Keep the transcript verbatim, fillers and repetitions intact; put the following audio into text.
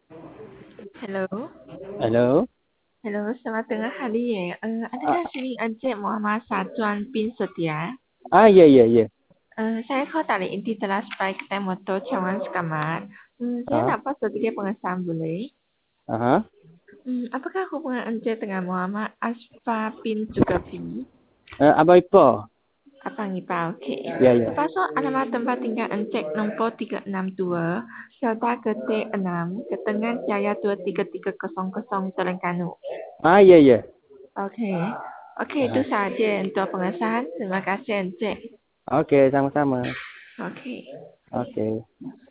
Hello. Hello. Hello, selamat tengah hari ya. Uh, Ah, adakah sini Encik Muhammad Sazwan bin Setia? ah ya ya ya. Uh, saya call dari inti telah supaya kedai motor Cawangan Sekamat. Hmm, saya Ah, dapat sedikit pengesahan boleh? aha. Hmm, apakah hubungan Encik dengan Muhammad Asfa bin Sukabi? Eh, apa itu? Apa ngipa? Okey. Ya ya. Terpasuk alamat tempat tinggal Encik nombor tiga enam dua, Selda ke T enam, Ketengan Jaya dua tiga tiga kosong kosong Terengganu. Ah ya ya. Okey. Okey, itu Aha. saja untuk pengesahan. Terima kasih Encik. Oke, sama-sama. Okey. Oke.